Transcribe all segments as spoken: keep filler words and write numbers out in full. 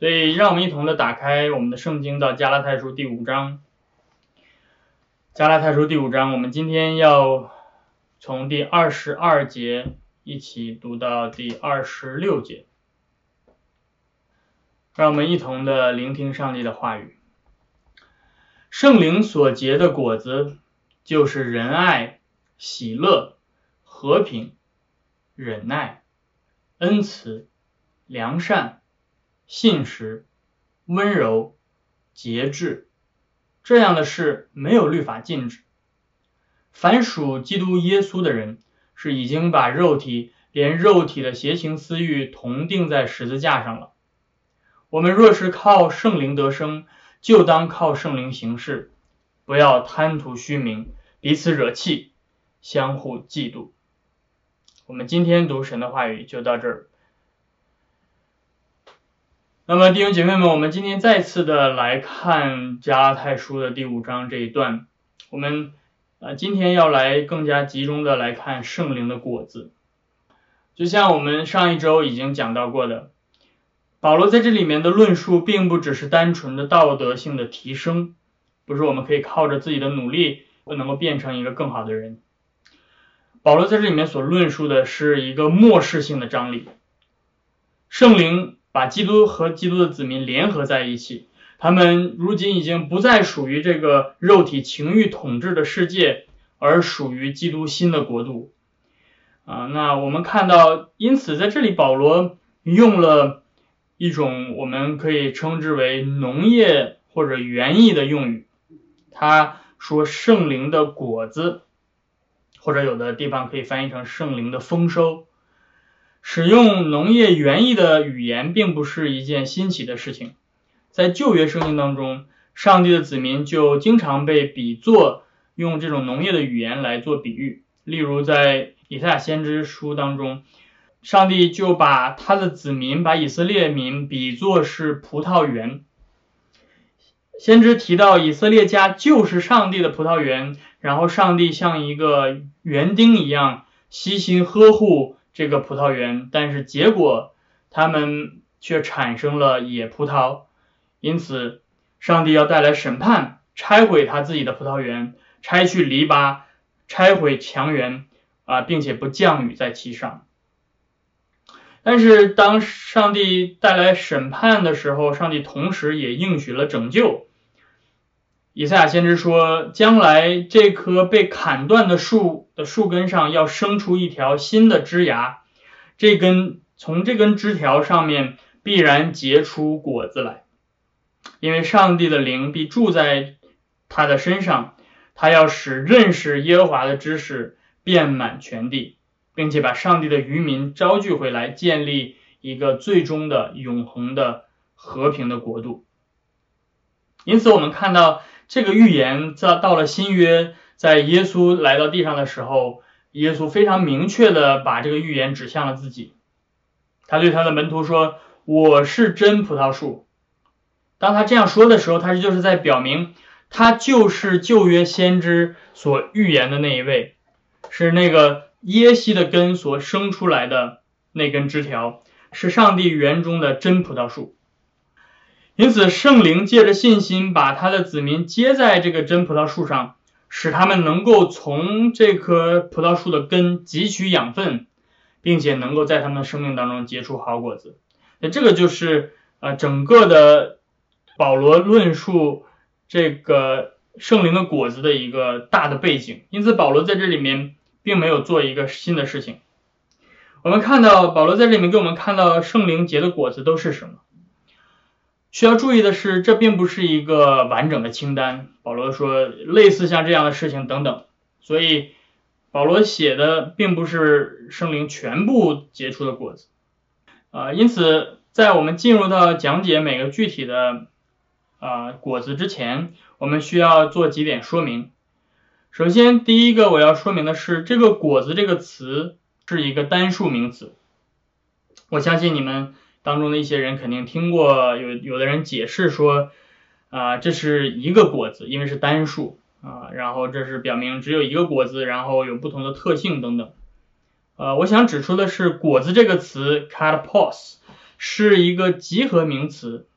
所以让我们一同的打开我们的圣经到加拉太书第五章。加拉太书第五章，我们今天要从第二十二节一起读到第二十六节。让我们一同的聆听上帝的话语。圣灵所结的果子，就是仁爱、喜乐、和平、忍耐、恩慈、良善、信实、温柔、节制。这样的事没有律法禁止。凡属基督耶稣的人，是已经把肉体连肉体的邪情私欲同钉在十字架上了。我们若是靠圣灵得生，就当靠圣灵行事，不要贪图虚名，彼此惹气，相互嫉妒。我们今天读神的话语就到这儿。那么弟兄姐妹们，我们今天再次的来看加拉太书的第五章这一段，我们呃今天要来更加集中的来看圣灵的果子。就像我们上一周已经讲到过的，保罗在这里面的论述并不只是单纯的道德性的提升，不是我们可以靠着自己的努力不能够变成一个更好的人。保罗在这里面所论述的是一个末世性的张力。圣灵把基督和基督的子民联合在一起，他们如今已经不再属于这个肉体情欲统治的世界，而属于基督新的国度。啊，那我们看到，因此在这里保罗用了一种我们可以称之为农业或者园艺的用语，他说圣灵的果子，或者有的地方可以翻译成圣灵的丰收。使用农业园艺的语言并不是一件新奇的事情，在旧约圣经当中，上帝的子民就经常被比作用这种农业的语言来做比喻。例如在以赛亚先知书当中，上帝就把他的子民，把以色列民比作是葡萄园。先知提到以色列家就是上帝的葡萄园，然后上帝像一个园丁一样悉心呵护这个葡萄园，但是结果他们却产生了野葡萄，因此上帝要带来审判，拆毁他自己的葡萄园，拆去篱笆，拆毁墙垣，啊，并且不降雨在其上。但是当上帝带来审判的时候，上帝同时也应许了拯救。以赛亚先知说，将来这棵被砍断的树的树根上要生出一条新的枝芽，这根从这根枝条上面必然结出果子来，因为上帝的灵必住在他的身上，他要使认识耶和华的知识遍满全地，并且把上帝的余民招聚回来，建立一个最终的永恒的和平的国度。因此我们看到这个预言在到了新约，在耶稣来到地上的时候，耶稣非常明确的把这个预言指向了自己。他对他的门徒说，我是真葡萄树。当他这样说的时候，他就是在表明他就是旧约先知所预言的那一位，是那个耶西的根所生出来的那根枝条，是上帝园中的真葡萄树。因此圣灵借着信心把他的子民接在这个真葡萄树上，使他们能够从这棵葡萄树的根汲取养分，并且能够在他们的生命当中结出好果子。那这个就是呃整个的保罗论述这个圣灵的果子的一个大的背景。因此保罗在这里面并没有做一个新的事情。我们看到保罗在这里面给我们看到圣灵结的果子都是什么。需要注意的是，这并不是一个完整的清单。保罗说类似像这样的事情等等，所以保罗写的并不是圣灵全部结出的果子。呃，因此在我们进入到讲解每个具体的呃果子之前，我们需要做几点说明。首先第一个我要说明的是，这个果子这个词是一个单数名词。我相信你们当中的一些人肯定听过有有的人解释说啊、呃，这是一个果子，因为是单数啊、呃，然后这是表明只有一个果子，然后有不同的特性等等。呃，我想指出的是，果子这个词 karpos 是一个集合名词，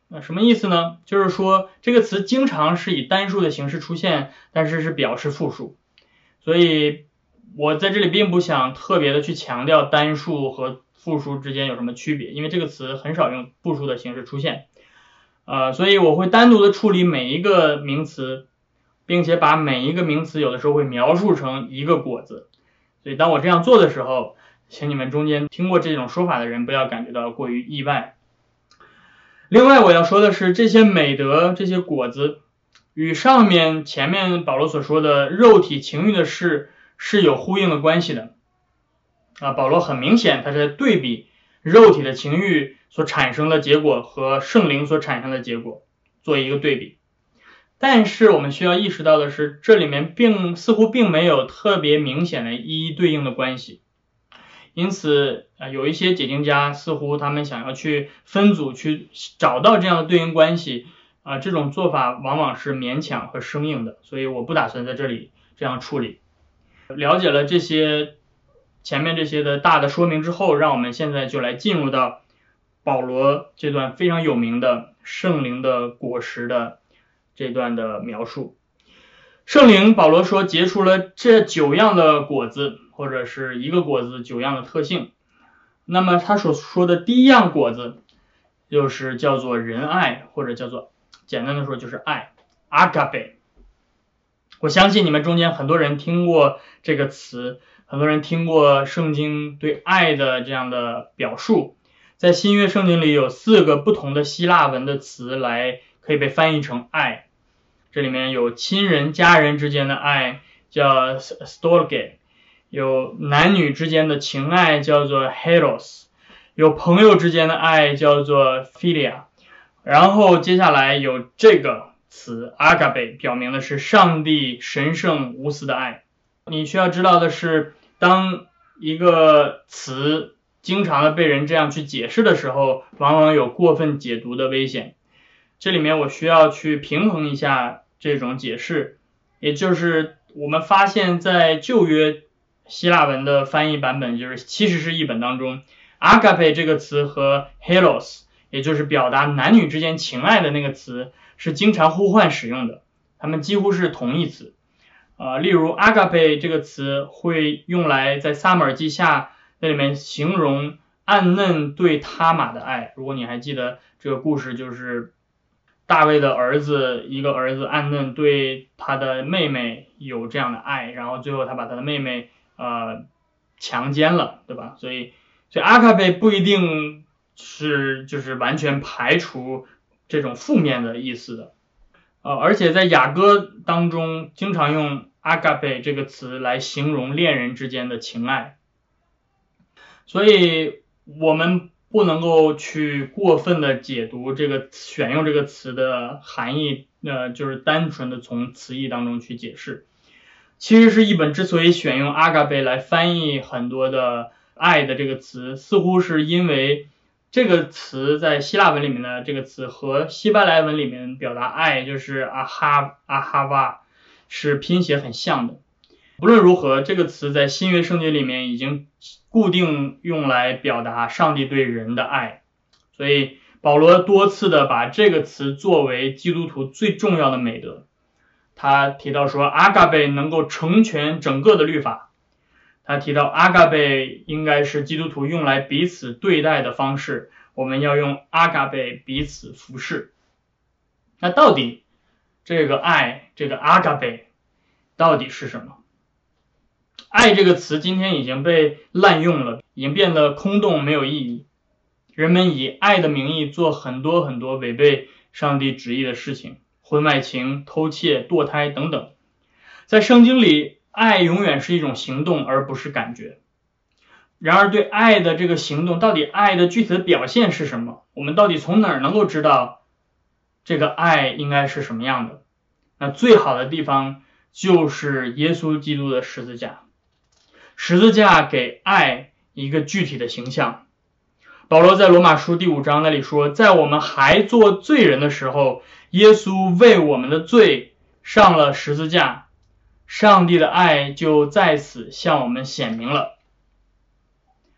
那什么意思呢？就是说这个词经常是以单数的形式出现，但是是表示复数。所以我在这里并不想特别的去强调单数和复数之间有什么区别，因为这个词很少用复数的形式出现。呃，所以我会单独的处理每一个名词，并且把每一个名词有的时候会描述成一个果子。所以当我这样做的时候，请你们中间听过这种说法的人不要感觉到过于意外。另外我要说的是，这些美德，这些果子与上面前面保罗所说的肉体情欲的事是有呼应的关系的。啊，保罗很明显他是在对比肉体的情欲所产生的结果和圣灵所产生的结果做一个对比。但是我们需要意识到的是，这里面并似乎并没有特别明显的一一对应的关系。因此呃，有一些解经家似乎他们想要去分组去找到这样的对应关系啊、呃，这种做法往往是勉强和生硬的，所以我不打算在这里这样处理。了解了这些前面这些的大的说明之后，让我们现在就来进入到保罗这段非常有名的圣灵的果实的这段的描述。圣灵保罗说结出了这九样的果子，或者是一个果子九样的特性。那么他所说的第一样果子就是叫做仁爱，或者叫做简单的说就是爱 agape。 我相信你们中间很多人听过这个词，很多人听过圣经对爱的这样的表述。在新约圣经里有四个不同的希腊文的词来可以被翻译成爱，这里面有亲人家人之间的爱叫 storge， 有男女之间的情爱叫做 heros， 有朋友之间的爱叫做 philia， 然后接下来有这个词 agape， 表明的是上帝神圣无私的爱。你需要知道的是，当一个词经常的被人这样去解释的时候，往往有过分解读的危险。这里面我需要去平衡一下这种解释，也就是我们发现在旧约希腊文的翻译版本，就是七十士译本当中 agape 这个词和 heros， 也就是表达男女之间情爱的那个词是经常互换使用的，它们几乎是同义词。呃，例如 agape 这个词会用来在撒母耳记下那里面形容暗嫩对他玛的爱。如果你还记得这个故事，就是大卫的儿子，一个儿子暗嫩对他的妹妹有这样的爱，然后最后他把他的妹妹呃强奸了，对吧？所以所以 agape 不一定是就是完全排除这种负面的意思的。呃，而且在雅歌当中经常用 agape 这个词来形容恋人之间的情爱。所以我们不能够去过分的解读这个选用这个词的含义，呃，就是单纯的从词义当中去解释。其实是译本之所以选用 agape 来翻译很多的爱的这个词，似乎是因为这个词在希腊文里面的这个词和希伯来文里面表达爱就是阿哈阿哈瓦是拼写很像的。不论如何，这个词在新约圣经里面已经固定用来表达上帝对人的爱，所以保罗多次的把这个词作为基督徒最重要的美德。他提到说 agape 能够成全整个的律法，他提到 agape 应该是基督徒用来彼此对待的方式，我们要用 agape 彼此服侍。那到底这个爱，这个 agape 到底是什么？爱这个词今天已经被滥用了，已经变得空洞没有意义。人们以爱的名义做很多很多违背上帝旨意的事情，婚外情、偷窃、堕胎等等。在圣经里，爱永远是一种行动而不是感觉。然而对爱的这个行动，到底爱的具体的表现是什么？我们到底从哪儿能够知道这个爱应该是什么样的？那最好的地方就是耶稣基督的十字架。十字架给爱一个具体的形象。保罗在罗马书第五章那里说，在我们还做罪人的时候，耶稣为我们的罪上了十字架，上帝的爱就在此向我们显明了。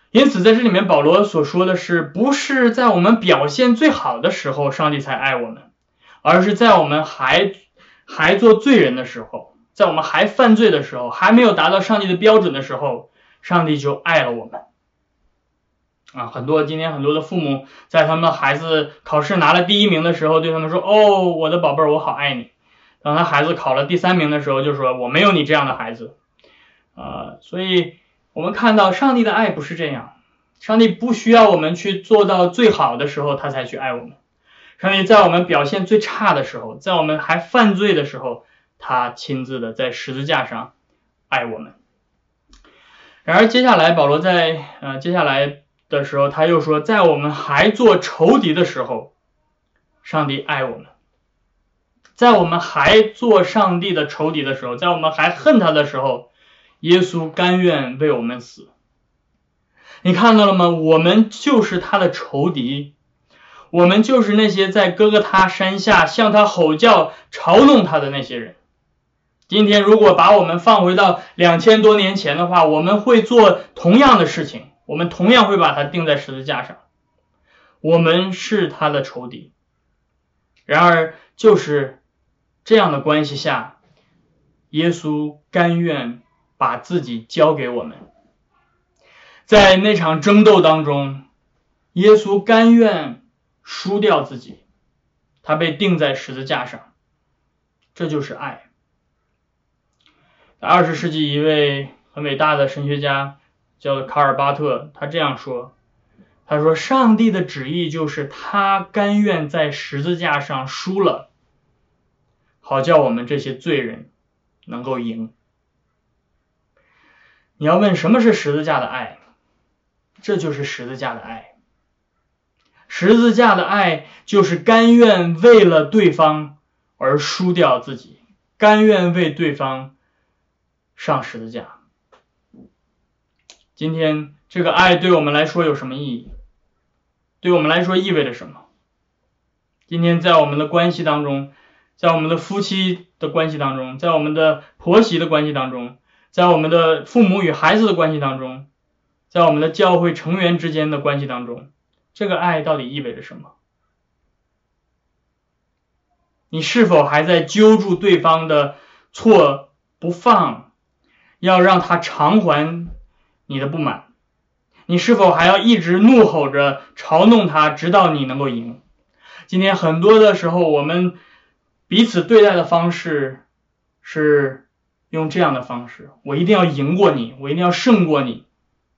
因此在这里面保罗所说的是，不是在我们表现最好的时候上帝才爱我们，而是在我们还还做罪人的时候，在我们还犯罪的时候，还没有达到上帝的标准的时候，上帝就爱了我们。啊，很多今天很多的父母在他们的孩子考试拿了第一名的时候，对他们说，哦，我的宝贝儿，我好爱你。当他孩子考了第三名的时候，就说我没有你这样的孩子。呃，所以我们看到上帝的爱不是这样，上帝不需要我们去做到最好的时候他才去爱我们，上帝在我们表现最差的时候，在我们还犯罪的时候，他亲自的在十字架上爱我们。然而接下来保罗在呃接下来的时候他又说，在我们还做仇敌的时候，上帝爱我们。在我们还做上帝的仇敌的时候，在我们还恨他的时候，耶稣甘愿为我们死。你看到了吗？我们就是他的仇敌，我们就是那些在哥哥他山下向他吼叫嘲弄他的那些人。今天如果把我们放回到两千多年前的话，我们会做同样的事情，我们同样会把他钉在十字架上。我们是他的仇敌。然而就是这样的关系下，耶稣甘愿把自己交给我们。在那场争斗当中，耶稣甘愿输掉自己，他被钉在十字架上，这就是爱。在二十世纪一位很伟大的神学家叫做卡尔巴特，他这样说，他说上帝的旨意就是他甘愿在十字架上输了，好叫我们这些罪人能够赢。你要问什么是十字架的爱？这就是十字架的爱。十字架的爱就是甘愿为了对方而输掉自己，甘愿为对方上十字架。今天这个爱对我们来说有什么意义？对我们来说意味着什么？今天在我们的关系当中，在我们的夫妻的关系当中，在我们的婆媳的关系当中，在我们的父母与孩子的关系当中，在我们的教会成员之间的关系当中，这个爱到底意味着什么？你是否还在揪住对方的错不放，要让他偿还你的不满？你是否还要一直怒吼着嘲弄他，直到你能够赢？今天很多的时候，我们彼此对待的方式是用这样的方式，我一定要赢过你，我一定要胜过你。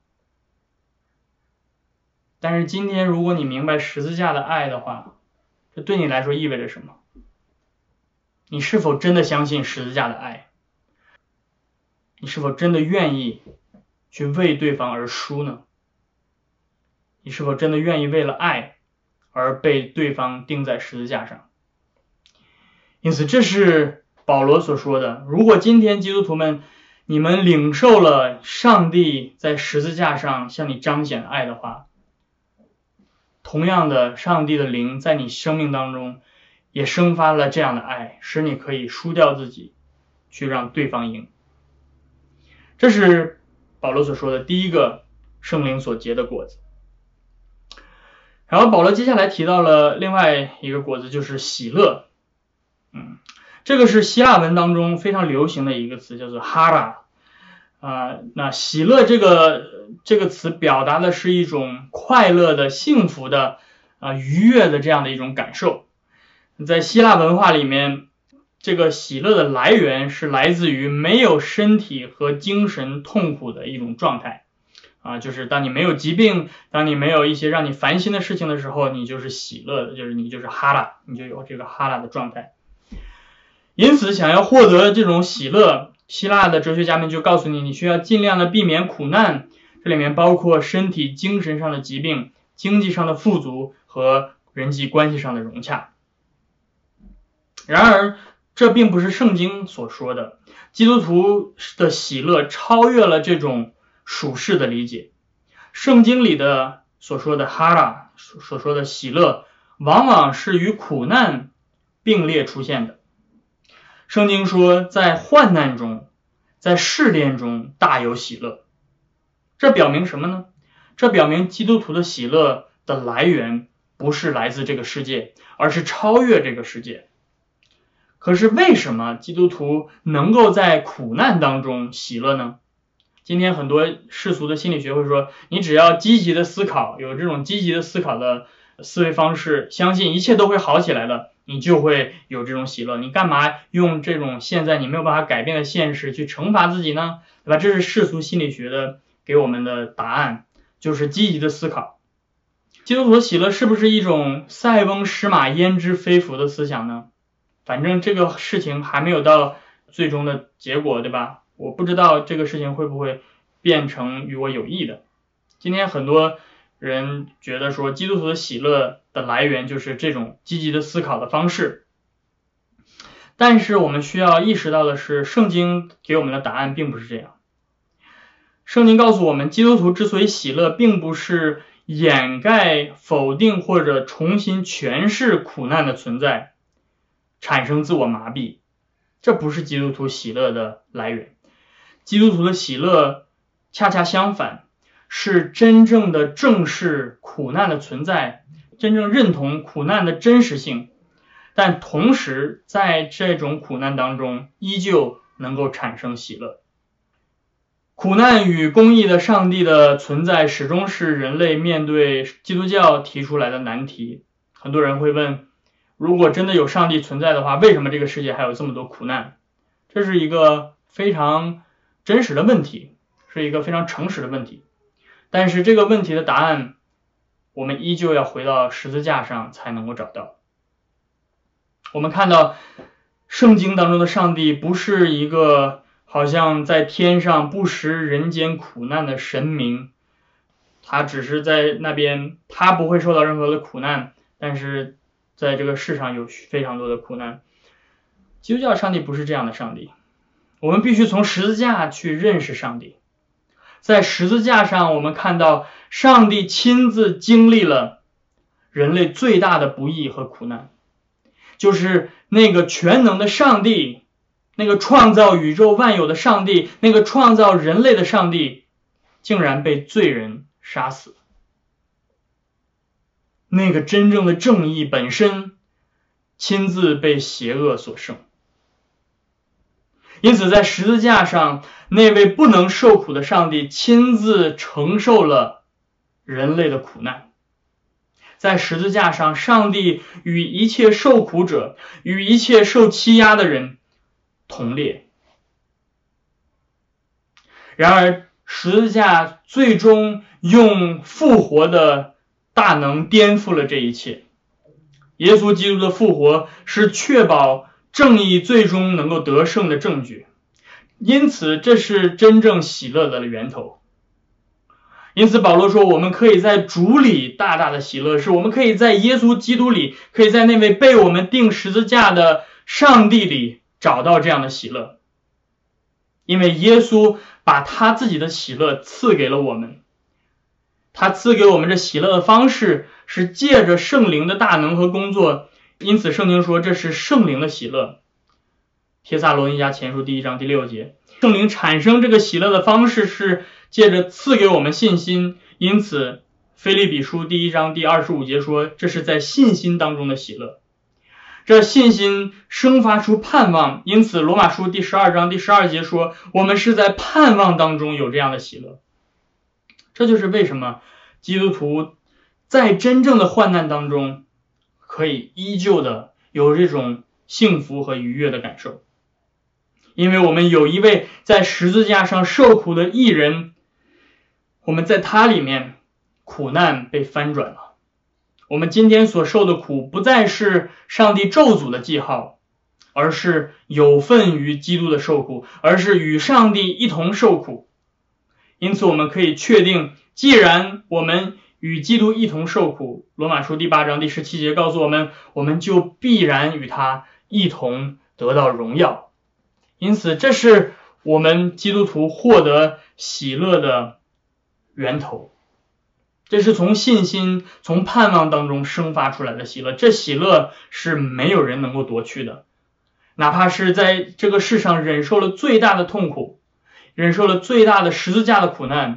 但是今天如果你明白十字架的爱的话，这对你来说意味着什么？你是否真的相信十字架的爱？你是否真的愿意去为对方而输呢？你是否真的愿意为了爱而被对方钉在十字架上？因此这是保罗所说的，如果今天基督徒们你们领受了上帝在十字架上向你彰显的爱的话，同样的上帝的灵在你生命当中也生发了这样的爱，使你可以输掉自己，去让对方赢。这是保罗所说的第一个圣灵所结的果子。然后保罗接下来提到了另外一个果子，就是喜乐。嗯，这个是希腊文当中非常流行的一个词，叫做哈拉。啊，那喜乐这个这个词表达的是一种快乐的、幸福的、啊愉悦的这样的一种感受。在希腊文化里面，这个喜乐的来源是来自于没有身体和精神痛苦的一种状态。啊，就是当你没有疾病，当你没有一些让你烦心的事情的时候，你就是喜乐的，就是你就是哈拉，你就有这个哈拉的状态。因此想要获得这种喜乐，希腊的哲学家们就告诉你，你需要尽量的避免苦难，这里面包括身体精神上的疾病、经济上的富足和人际关系上的融洽。然而这并不是圣经所说的，基督徒的喜乐超越了这种属世的理解。圣经里的所说的哈拉，所说的喜乐，往往是与苦难并列出现的。圣经说，在患难中，在试炼中大有喜乐。这表明什么呢？ 这表明基督徒的喜乐的来源不是来自这个世界，而是超越这个世界。可是为什么基督徒能够在苦难当中喜乐呢？今天很多世俗的心理学会说，你只要积极的思考，有这种积极的思考的思维方式，相信一切都会好起来的，你就会有这种喜乐。你干嘛用这种现在你没有办法改变的现实去惩罚自己呢？对吧？这是世俗心理学的给我们的答案，就是积极的思考。基督徒的喜乐是不是一种塞翁失马焉知非福的思想呢？反正这个事情还没有到最终的结果，对吧？我不知道这个事情会不会变成与我有益的。今天很多人觉得说基督徒的喜乐的来源就是这种积极的思考的方式，但是我们需要意识到的是，圣经给我们的答案并不是这样。圣经告诉我们，基督徒之所以喜乐，并不是掩盖、否定或者重新诠释苦难的存在，产生自我麻痹，这不是基督徒喜乐的来源。基督徒的喜乐恰恰相反，是真正的正视苦难的存在，真正认同苦难的真实性，但同时在这种苦难当中依旧能够产生喜乐。苦难与公义的上帝的存在始终是人类面对基督教提出来的难题。很多人会问，如果真的有上帝存在的话，为什么这个世界还有这么多苦难？这是一个非常真实的问题，是一个非常诚实的问题。但是这个问题的答案，我们依旧要回到十字架上才能够找到。我们看到圣经当中的上帝不是一个好像在天上不食人间苦难的神明，他只是在那边，他不会受到任何的苦难，但是在这个世上有非常多的苦难。基督教上帝不是这样的上帝，我们必须从十字架去认识上帝。在十字架上，我们看到上帝亲自经历了人类最大的不义和苦难，就是那个全能的上帝，那个创造宇宙万有的上帝，那个创造人类的上帝，竟然被罪人杀死。那个真正的正义本身亲自被邪恶所胜。因此在十字架上，那位不能受苦的上帝亲自承受了人类的苦难。在十字架上，上帝与一切受苦者，与一切受欺压的人同列。然而十字架最终用复活的大能颠覆了这一切。耶稣基督的复活是确保正义最终能够得胜的证据，因此这是真正喜乐的源头。因此保罗说，我们可以在主里大大的喜乐，是我们可以在耶稣基督里，可以在那位被我们钉十字架的上帝里找到这样的喜乐。因为耶稣把他自己的喜乐赐给了我们，他赐给我们这喜乐的方式是借着圣灵的大能和工作，因此圣经说这是圣灵的喜乐。帖撒罗尼迦前书第一章第六节，圣灵产生这个喜乐的方式是借着赐给我们信心，因此腓立比书第一章第二十五节说，这是在信心当中的喜乐。这信心生发出盼望，因此罗马书第十二章第十二节说，我们是在盼望当中有这样的喜乐。这就是为什么基督徒在真正的患难当中可以依旧的有这种幸福和愉悦的感受，因为我们有一位在十字架上受苦的义人，我们在他里面苦难被翻转了。我们今天所受的苦不再是上帝咒诅的记号，而是有份于基督的受苦，而是与上帝一同受苦。因此我们可以确定，既然我们与基督一同受苦，罗马书第八章第十七节告诉我们，我们就必然与他一同得到荣耀。因此这是我们基督徒获得喜乐的源头，这是从信心从盼望当中生发出来的喜乐，这喜乐是没有人能够夺去的。哪怕是在这个世上忍受了最大的痛苦，忍受了最大的十字架的苦难，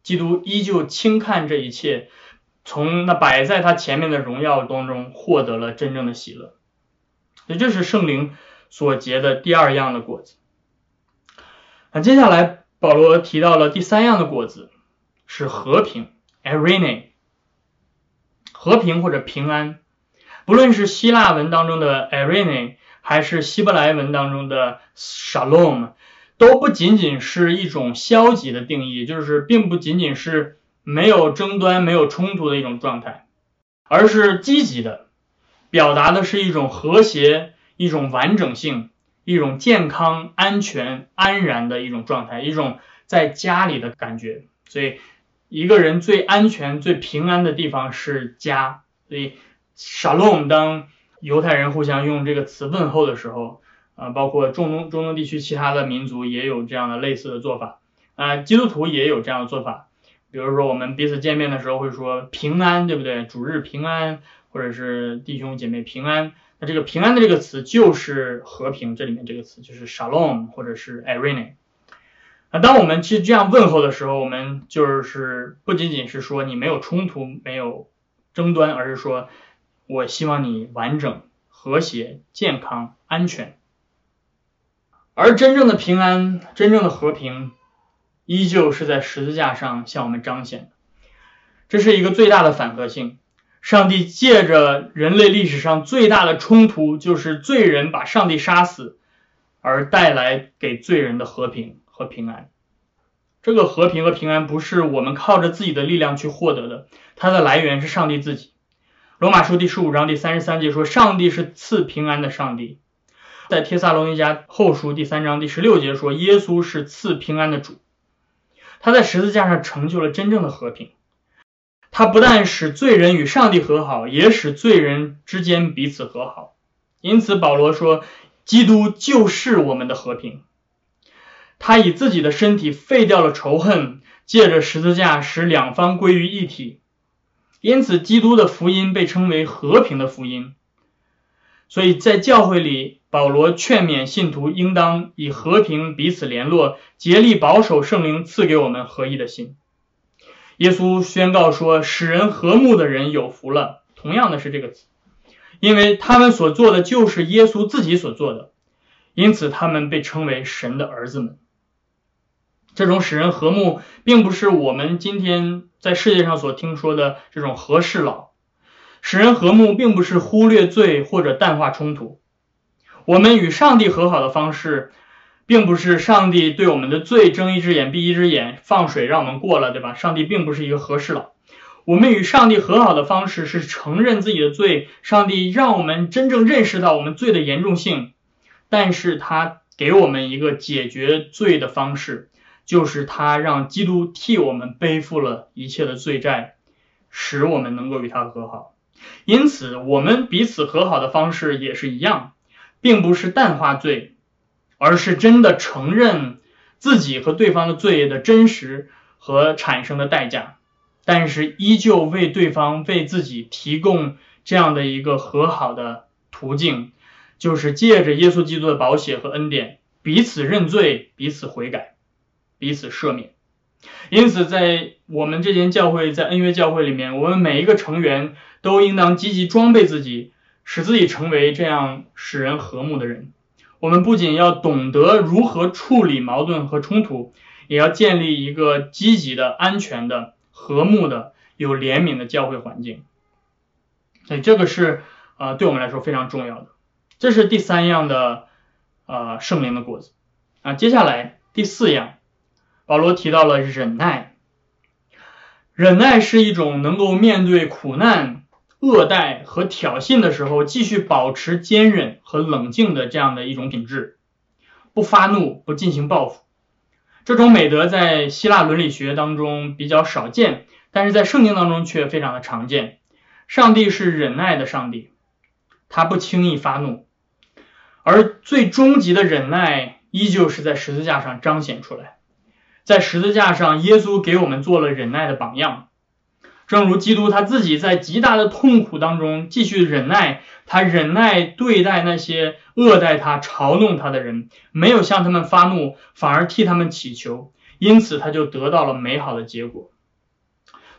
基督依旧轻看这一切，从那摆在他前面的荣耀当中获得了真正的喜乐。所以这是圣灵所结的第二样的果子。那接下来保罗提到了第三样的果子，是和平 eirene， 和平或者平安。不论是希腊文当中的 eirene 还是希伯来文当中的 shalom， 都不仅仅是一种消极的定义，就是并不仅仅是没有争端没有冲突的一种状态，而是积极的，表达的是一种和谐，一种完整性，一种健康安全安然的一种状态，一种在家里的感觉。所以一个人最安全最平安的地方是家。所以 shalom 当犹太人互相用这个词问候的时候，呃，包括中东中东地区其他的民族也有这样的类似的做法，呃，基督徒也有这样的做法。比如说我们彼此见面的时候会说平安，对不对？主日平安，或者是弟兄姐妹平安。那这个平安的这个词就是和平，这里面这个词就是 shalom 或者是 eirene。那当我们去这样问候的时候，我们就是不仅仅是说你没有冲突没有争端，而是说我希望你完整和谐健康安全。而真正的平安真正的和平依旧是在十字架上向我们彰显的。这是一个最大的反合性，上帝借着人类历史上最大的冲突，就是罪人把上帝杀死，而带来给罪人的和平和平安。这个和平和平安不是我们靠着自己的力量去获得的，它的来源是上帝自己。罗马书第十五章第三十三节说，上帝是赐平安的上帝。在帖撒罗尼迦后书第三章第十六节说，耶稣是赐平安的主。他在十字架上成就了真正的和平，他不但使罪人与上帝和好，也使罪人之间彼此和好。因此保罗说，基督就是我们的和平。他以自己的身体废掉了仇恨，借着十字架使两方归于一体。因此基督的福音被称为和平的福音。所以在教会里，保罗劝勉信徒应当以和平彼此联络，竭力保守圣灵赐给我们合一的心。耶稣宣告说，使人和睦的人有福了，同样的是这个词，因为他们所做的就是耶稣自己所做的，因此他们被称为神的儿子们。这种使人和睦并不是我们今天在世界上所听说的这种和事佬，使人和睦并不是忽略罪或者淡化冲突。我们与上帝和好的方式并不是上帝对我们的罪睁一只眼闭一只眼，放水让我们过了，对吧？上帝并不是一个和事佬。我们与上帝和好的方式是承认自己的罪，上帝让我们真正认识到我们罪的严重性，但是他给我们一个解决罪的方式，就是他让基督替我们背负了一切的罪债，使我们能够与他和好。因此我们彼此和好的方式也是一样，并不是淡化罪，而是真的承认自己和对方的罪的真实和产生的代价，但是依旧为对方为自己提供这样的一个和好的途径，就是借着耶稣基督的宝血和恩典，彼此认罪，彼此悔改，彼此赦免。因此在我们这间教会，在恩约教会里面，我们每一个成员都应当积极装备自己，使自己成为这样使人和睦的人。我们不仅要懂得如何处理矛盾和冲突，也要建立一个积极的、安全的、和睦的、有怜悯的教会环境。所以这个是呃对我们来说非常重要的。这是第三样的呃圣灵的果子啊。接下来第四样，保罗提到了忍耐。忍耐是一种能够面对苦难、恶待和挑衅的时候继续保持坚韧和冷静的这样的一种品质，不发怒，不进行报复。这种美德在希腊伦理学当中比较少见，但是在圣经当中却非常的常见。上帝是忍耐的上帝，他不轻易发怒，而最终极的忍耐依旧是在十字架上彰显出来。在十字架上，耶稣给我们做了忍耐的榜样。正如基督他自己在极大的痛苦当中继续忍耐，他忍耐对待那些恶待他、嘲弄他的人，没有向他们发怒，反而替他们祈求，因此他就得到了美好的结果。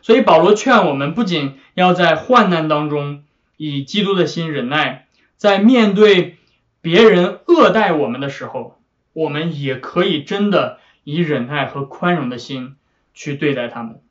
所以保罗劝我们不仅要在患难当中以基督的心忍耐，在面对别人恶待我们的时候，我们也可以真的以忍耐和宽容的心去对待他们。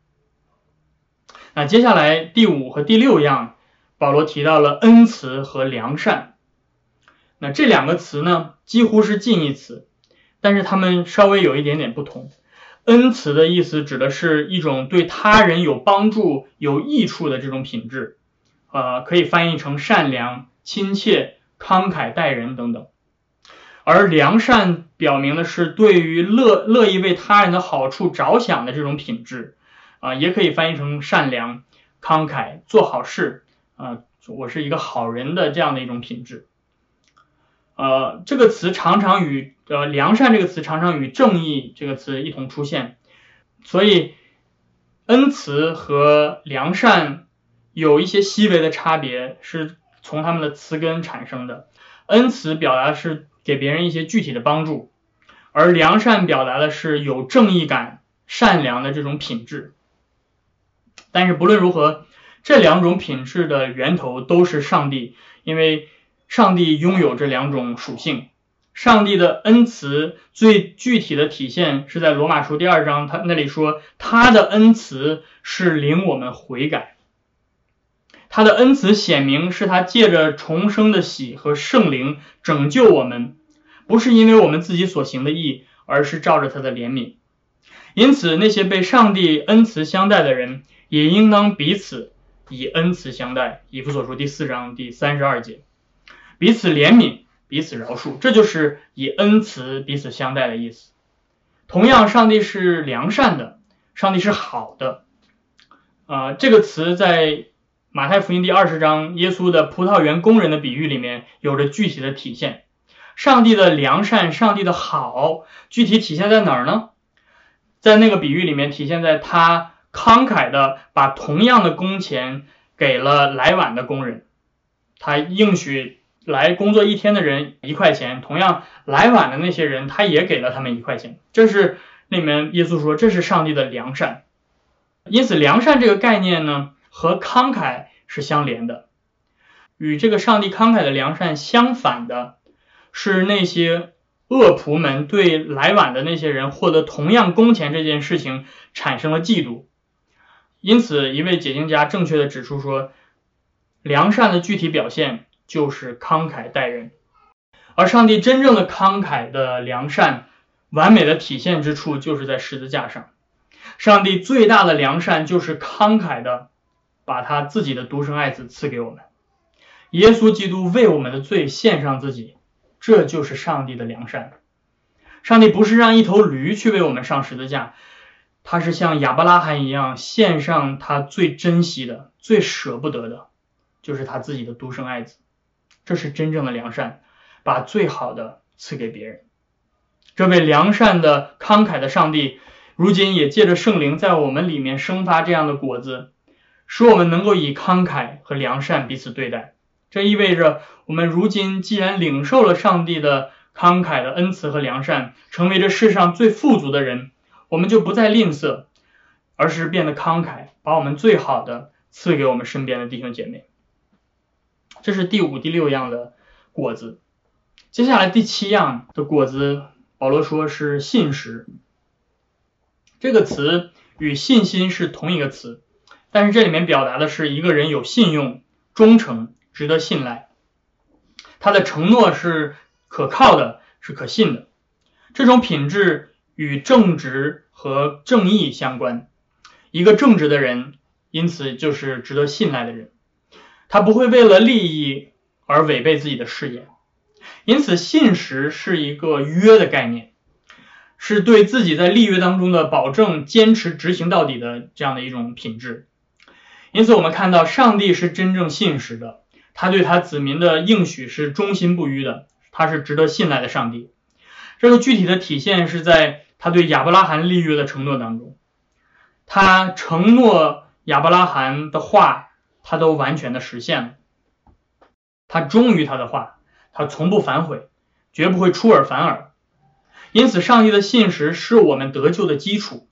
那接下来第五和第六样，保罗提到了恩慈和良善。那这两个词呢，几乎是近义词，但是它们稍微有一点点不同。恩慈的意思指的是一种对他人有帮助、有益处的这种品质，呃，可以翻译成善良、亲切、慷慨待人等等。而良善表明的是对于乐乐意为他人的好处着想的这种品质，啊、呃，也可以翻译成善良、慷慨、做好事，啊、呃，我是一个好人的这样的一种品质。呃，这个词常常与呃良善这个词常常与正义这个词一同出现，所以恩慈和良善有一些细微的差别，是从他们的词根产生的。恩慈表达的是给别人一些具体的帮助，而良善表达的是有正义感、善良的这种品质。但是不论如何，这两种品质的源头都是上帝，因为上帝拥有这两种属性。上帝的恩慈最具体的体现是在罗马书第二章，他那里说他的恩慈是领我们悔改。他的恩慈显明是他借着重生的喜和圣灵拯救我们，不是因为我们自己所行的义，而是照着他的怜悯。因此那些被上帝恩慈相待的人，也应当彼此以恩慈相待。以弗所书第四章第三十二节，彼此怜悯，彼此饶恕，这就是以恩慈彼此相待的意思。同样，上帝是良善的，上帝是好的。呃，这个词在马太福音第二十章耶稣的葡萄园工人的比喻里面有着具体的体现。上帝的良善，上帝的好，具体体现在哪儿呢？在那个比喻里面体现在他慷慨的把同样的工钱给了来晚的工人，他应许来工作一天的人一块钱，同样来晚的那些人他也给了他们一块钱。这是里面耶稣说这是上帝的良善。因此良善这个概念呢和慷慨是相连的。与这个上帝慷慨的良善相反的是那些恶仆们对来晚的那些人获得同样工钱这件事情产生了嫉妒。因此一位解经家正确的指出说，良善的具体表现就是慷慨待人。而上帝真正的慷慨的良善完美的体现之处就是在十字架上。上帝最大的良善就是慷慨的把他自己的独生爱子赐给我们。耶稣基督为我们的罪献上自己，这就是上帝的良善。上帝不是让一头驴去为我们上十字架，他是像亚伯拉罕一样献上他最珍惜的、最舍不得的，就是他自己的独生爱子。这是真正的良善，把最好的赐给别人。这位良善的慷慨的上帝如今也借着圣灵在我们里面生发这样的果子，使我们能够以慷慨和良善彼此对待。这意味着我们如今既然领受了上帝的慷慨的恩慈和良善，成为这世上最富足的人，我们就不再吝啬，而是变得慷慨，把我们最好的赐给我们身边的弟兄姐妹。这是第五、第六样的果子。接下来第七样的果子，保罗说是信实。这个词与信心是同一个词，但是这里面表达的是一个人有信用、忠诚、值得信赖，他的承诺是可靠的，是可信的。这种品质与正直和正义相关。一个正直的人，因此就是值得信赖的人，他不会为了利益而违背自己的誓言。因此信实是一个约的概念，是对自己在立约当中的保证坚持执行到底的这样的一种品质。因此我们看到上帝是真正信实的，他对他子民的应许是忠心不渝的，他是值得信赖的上帝。这个具体的体现是在他对亚伯拉罕立约的承诺当中，他承诺亚伯拉罕的话他都完全的实现了，他忠于他的话，他从不反悔，绝不会出尔反尔。因此上帝的信实是我们得救的基础，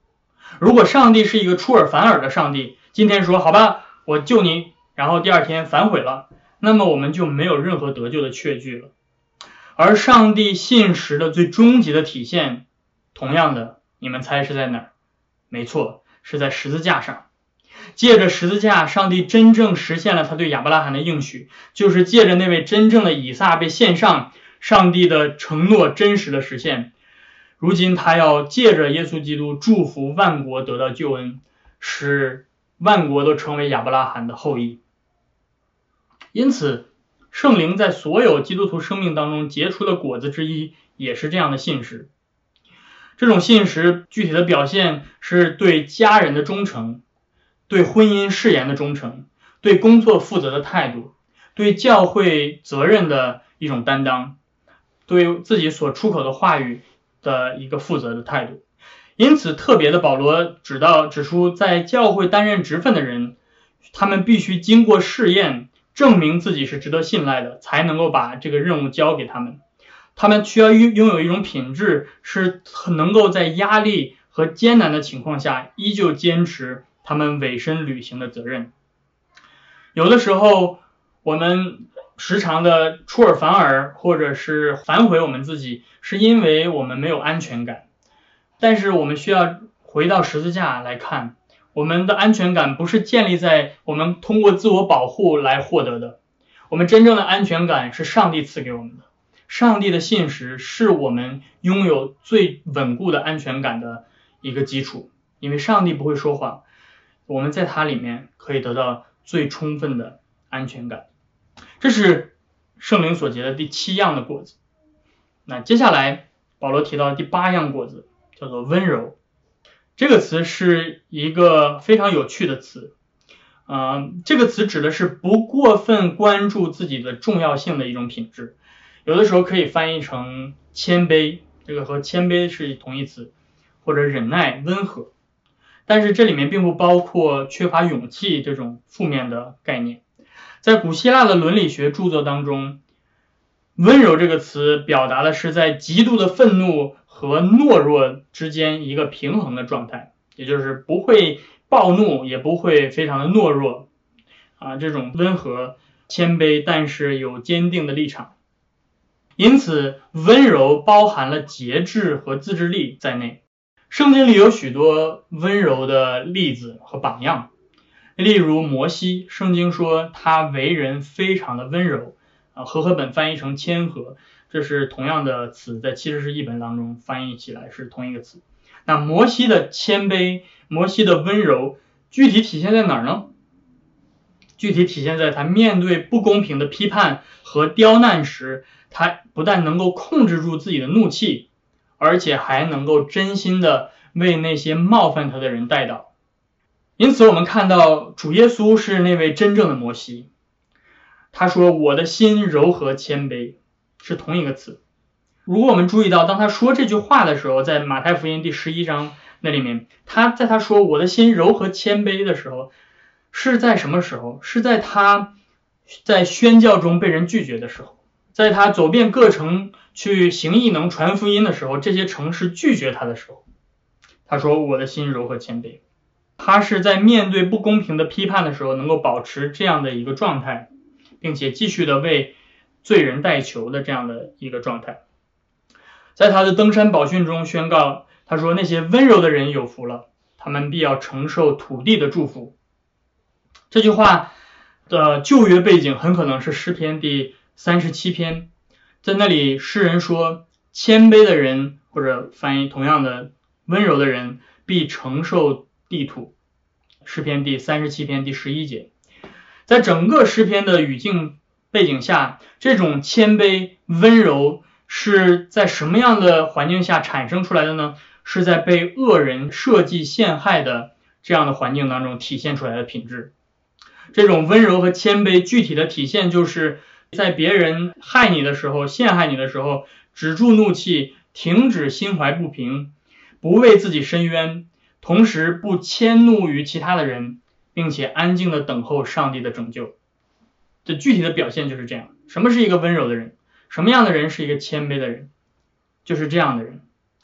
如果上帝是一个出尔反尔的上帝，今天说好吧，我救你，然后第二天反悔了，那么我们就没有任何得救的确据了。而上帝信实的最终极的体现，同样的，你们猜是在哪儿？没错，是在十字架上。借着十字架，上帝真正实现了他对亚伯拉罕的应许，就是借着那位真正的以撒被献上，上帝的承诺真实的实现。如今他要借着耶稣基督祝福万国得到救恩，使万国都成为亚伯拉罕的后裔。因此圣灵在所有基督徒生命当中结出的果子之一，也是这样的信实。这种信实具体的表现是对家人的忠诚，对婚姻誓言的忠诚，对工作负责的态度，对教会责任的一种担当，对自己所出口的话语的一个负责的态度。因此特别的保罗指到指出，在教会担任职分的人，他们必须经过试验，证明自己是值得信赖的，才能够把这个任务交给他们。他们需要拥有一种品质，是能够在压力和艰难的情况下依旧坚持他们委身履行的责任。有的时候我们时常的出尔反尔，或者是反悔我们自己，是因为我们没有安全感。但是我们需要回到十字架来看，我们的安全感不是建立在我们通过自我保护来获得的，我们真正的安全感是上帝赐给我们的。上帝的信实是我们拥有最稳固的安全感的一个基础，因为上帝不会说谎，我们在他里面可以得到最充分的安全感。这是圣灵所结的第七样的果子。那接下来保罗提到第八样果子，叫做温柔。这个词是一个非常有趣的词，呃，这个词指的是不过分关注自己的重要性的一种品质。有的时候可以翻译成谦卑，这个和谦卑是同义词，或者忍耐、温和。但是这里面并不包括缺乏勇气这种负面的概念。在古希腊的伦理学著作当中，温柔这个词表达的是在极度的愤怒和懦弱之间一个平衡的状态，也就是不会暴怒，也不会非常的懦弱啊，这种温和、谦卑，但是有坚定的立场。因此温柔包含了节制和自制力在内。圣经里有许多温柔的例子和榜样，例如摩西，圣经说他为人非常的温柔，啊，和合本翻译成谦和，这是同样的词，在七十士译本当中翻译起来是同一个词。那摩西的谦卑，摩西的温柔，具体体现在哪儿呢？具体体现在他面对不公平的批判和刁难时，他不但能够控制住自己的怒气，而且还能够真心的为那些冒犯他的人代祷。因此我们看到主耶稣是那位真正的摩西，他说我的心柔和谦卑，是同一个词。如果我们注意到当他说这句话的时候，在马太福音第十一章那里面，他在他说我的心柔和谦卑的时候，是在什么时候？是在他在宣教中被人拒绝的时候，在他走遍各城去行异能传福音的时候，这些城市拒绝他的时候，他说我的心柔和谦卑。他是在面对不公平的批判的时候能够保持这样的一个状态，并且继续的为罪人代求的这样的一个状态。在他的登山宝训中宣告，他说那些温柔的人有福了，他们必要承受土地的祝福。这句话的旧约背景很可能是诗篇第三十七篇，在那里诗人说谦卑的人，或者翻译同样的温柔的人，必承受地土。诗篇第三十七篇第十一节。在整个诗篇的语境背景下，这种谦卑温柔是在什么样的环境下产生出来的呢？是在被恶人设计陷害的这样的环境当中体现出来的品质。这种温柔和谦卑具体的体现就是在别人害你的时候，陷害你的时候，止住怒气，停止心怀不平，不为自己申冤，同时不迁怒于其他的人，并且安静的等候上帝的拯救。这具体的表现就是这样。什么是一个温柔的人？什么样的人是一个谦卑的人？就是这样的人。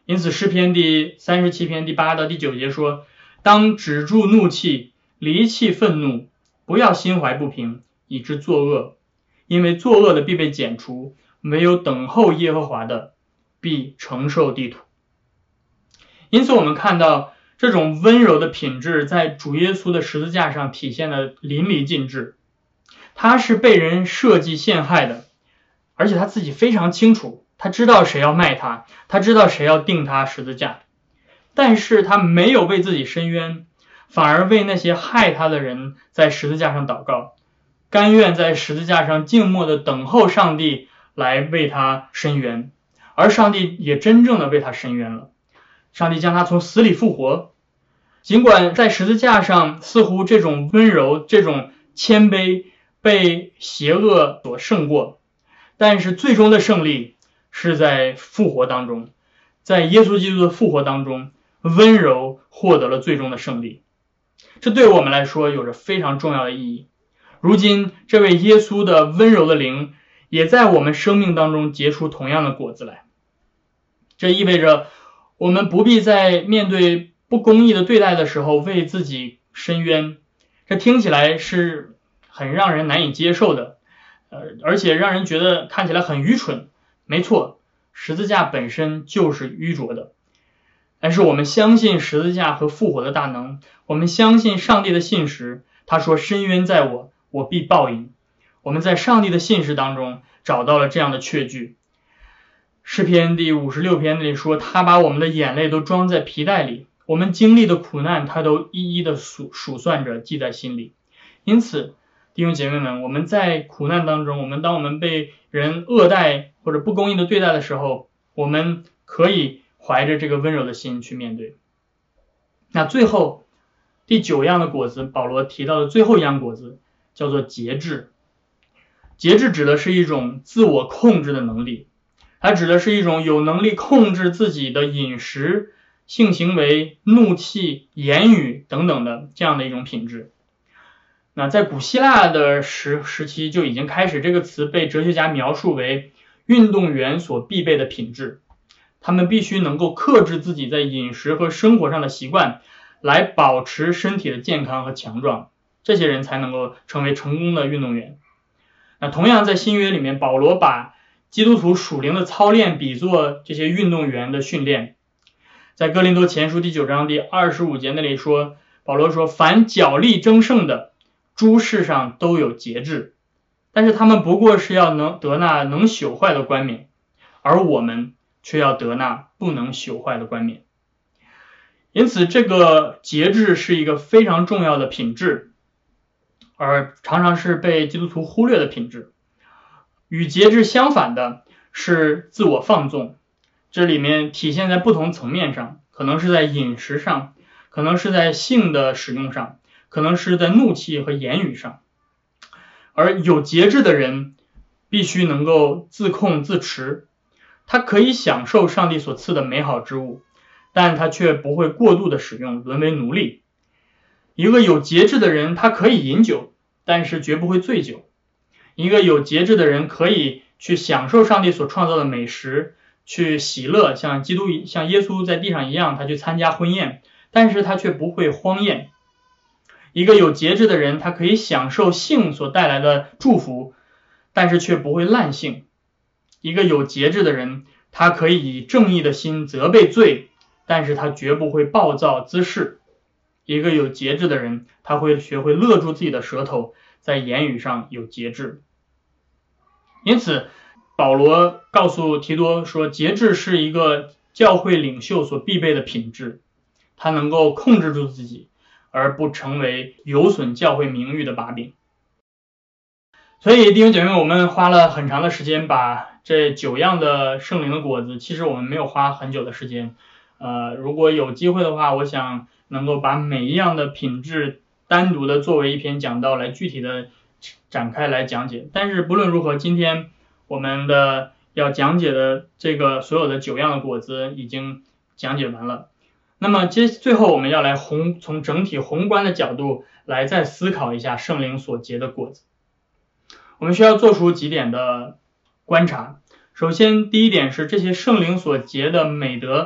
因此诗篇第三十七篇第八到第九节说，当止住怒气，离弃愤怒，不要心怀不平，以致作恶，因为作恶的必被剪除，唯有等候耶和华的必承受地土。因此我们看到这种温柔的品质在主耶稣的十字架上体现的淋漓尽致。他是被人设计陷害的，而且他自己非常清楚，他知道谁要卖他，他知道谁要钉他十字架，但是他没有为自己伸冤，反而为那些害他的人在十字架上祷告，甘愿在十字架上静默的等候上帝来为他伸冤，而上帝也真正的为他伸冤了。上帝将他从死里复活，尽管在十字架上似乎这种温柔这种谦卑被邪恶所胜过，但是最终的胜利是在复活当中，在耶稣基督的复活当中，温柔获得了最终的胜利。这对我们来说有着非常重要的意义。如今这位耶稣的温柔的灵也在我们生命当中结出同样的果子来。这意味着我们不必在面对不公义的对待的时候为自己伸冤，这听起来是很让人难以接受的，呃，而且让人觉得看起来很愚蠢。没错，十字架本身就是愚拙的，但是我们相信十字架和复活的大能，我们相信上帝的信实，他说伸冤在我，我必报应。我们在上帝的信实当中找到了这样的确据。诗篇第五十六篇那里说，他把我们的眼泪都装在皮带里，我们经历的苦难他都一一的数数算着记在心里。因此弟兄姐妹们，我们在苦难当中，我们当我们被人恶待或者不公义的对待的时候，我们可以怀着这个温柔的心去面对。那最后第九样的果子，保罗提到的最后一样果子叫做节制。节制指的是一种自我控制的能力，它指的是一种有能力控制自己的饮食、性行为、怒气、言语等等的这样的一种品质。那在古希腊的时时期就已经开始，这个词被哲学家描述为运动员所必备的品质。他们必须能够克制自己在饮食和生活上的习惯，来保持身体的健康和强壮，这些人才能够成为成功的运动员。那同样在新约里面，保罗把基督徒属灵的操练比作这些运动员的训练。在哥林多前书第九章第二十五节那里说，保罗说，凡角力争胜的，诸事上都有节制，但是他们不过是要能得那能朽坏的冠冕，而我们却要得那不能朽坏的冠冕。因此这个节制是一个非常重要的品质，而常常是被基督徒忽略的品质。与节制相反的是自我放纵，这里面体现在不同层面上，可能是在饮食上，可能是在性的使用上，可能是在怒气和言语上。而有节制的人必须能够自控自持，他可以享受上帝所赐的美好之物，但他却不会过度的使用，沦为奴隶。一个有节制的人，他可以饮酒，但是绝不会醉酒。一个有节制的人可以去享受上帝所创造的美食，去喜乐，像基督像耶稣在地上一样，他去参加婚宴，但是他却不会荒宴。一个有节制的人，他可以享受性所带来的祝福，但是却不会滥性。一个有节制的人，他可以以正义的心责备罪，但是他绝不会暴躁滋事。一个有节制的人，他会学会勒住自己的舌头，在言语上有节制。因此保罗告诉提多说，节制是一个教会领袖所必备的品质，他能够控制住自己，而不成为有损教会名誉的把柄。所以弟兄姐妹，我们花了很长的时间把这九样的圣灵的果子，其实我们没有花很久的时间，呃，如果有机会的话，我想能够把每一样的品质单独的作为一篇讲道来具体的展开来讲解。但是不论如何，今天我们的要讲解的这个所有的九样的果子已经讲解完了。那么接最后我们要来宏从整体宏观的角度来再思考一下圣灵所结的果子。我们需要做出几点的观察。首先第一点是这些圣灵所结的美德，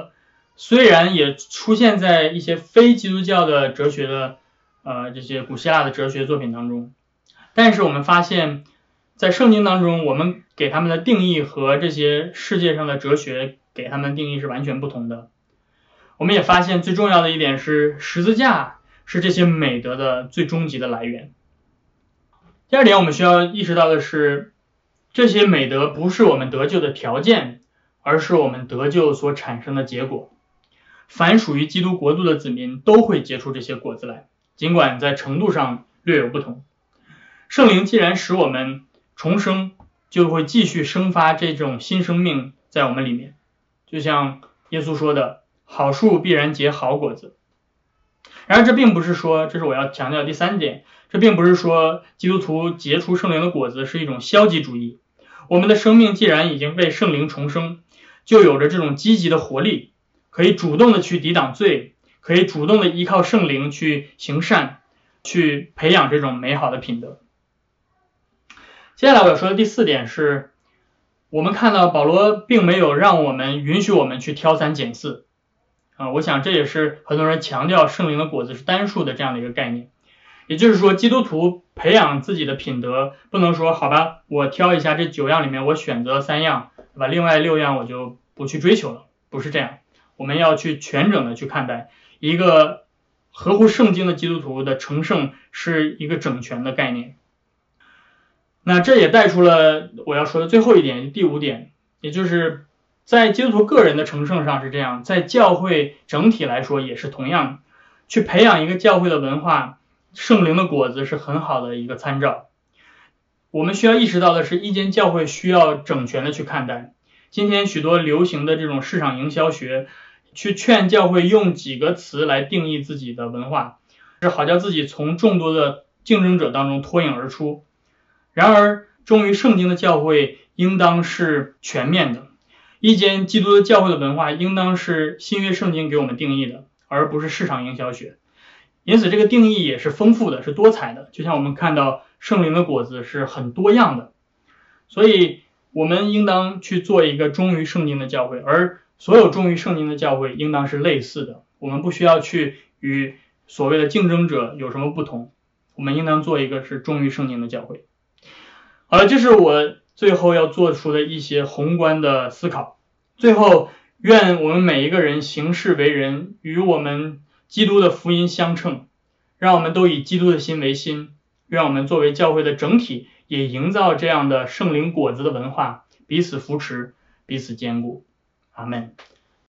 虽然也出现在一些非基督教的哲学的呃这些古希腊的哲学作品当中，但是我们发现在圣经当中，我们给他们的定义和这些世界上的哲学给他们定义是完全不同的。我们也发现最重要的一点是，十字架是这些美德的最终极的来源。第二点我们需要意识到的是，这些美德不是我们得救的条件，而是我们得救所产生的结果。凡属于基督国度的子民都会结出这些果子来，尽管在程度上略有不同。圣灵既然使我们重生，就会继续生发这种新生命在我们里面，就像耶稣说的，好树必然结好果子。然而这并不是说，这是我要强调第三点，这并不是说基督徒结出圣灵的果子是一种消极主义。我们的生命既然已经被圣灵重生，就有着这种积极的活力，可以主动的去抵挡罪，可以主动的依靠圣灵去行善，去培养这种美好的品德。接下来我要说的第四点是，我们看到保罗并没有让我们允许我们去挑三拣四啊，我想这也是很多人强调圣灵的果子是单数的这样的一个概念。也就是说，基督徒培养自己的品德，不能说好吧，我挑一下这九样里面我选择三样，对吧？另外六样我就不去追求了，不是这样。我们要去全整的去看待，一个合乎圣经的基督徒的成圣是一个整全的概念。那这也带出了我要说的最后一点，第五点，也就是在基督徒个人的成圣上是这样，在教会整体来说也是同样，去培养一个教会的文化，圣灵的果子是很好的一个参照。我们需要意识到的是，一间教会需要整全的去看待。今天许多流行的这种市场营销学，去劝教会用几个词来定义自己的文化，是好叫自己从众多的竞争者当中脱颖而出。然而忠于圣经的教会应当是全面的，一间基督的教会的文化应当是新约圣经给我们定义的，而不是市场营销学。因此这个定义也是丰富的，是多彩的，就像我们看到圣灵的果子是很多样的。所以我们应当去做一个忠于圣经的教会，而所有忠于圣经的教会应当是类似的，我们不需要去与所谓的竞争者有什么不同，我们应当做一个是忠于圣经的教会。好了，这是我最后要做出的一些宏观的思考。最后，愿我们每一个人行事为人与我们基督的福音相称，让我们都以基督的心为心，愿我们作为教会的整体也营造这样的圣灵果子的文化，彼此扶持，彼此坚固。阿们。